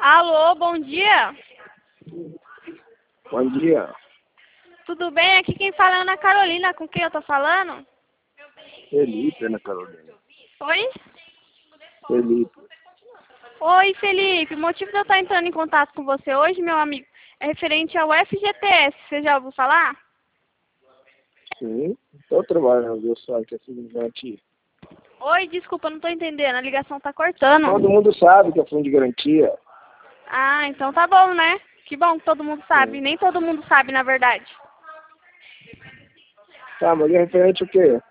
Alô, bom dia. Bom dia. Tudo bem? Aqui quem fala é Ana Carolina. Com quem eu tô falando? Felipe, Ana Carolina. Oi? Felipe. Oi, Felipe. O motivo de eu estar entrando em contato com você hoje, meu amigo, é referente ao FGTS. Você já ouviu falar? Sim, estou trabalhando, eu só que é fundo de garantia. Oi, desculpa, não tô entendendo. A ligação tá cortando. Todo mundo sabe que é fundo de garantia. Ah, então tá bom, né? Que bom que todo mundo sabe. Sim. Nem todo mundo sabe, na verdade. Tá, mas é referente o quê?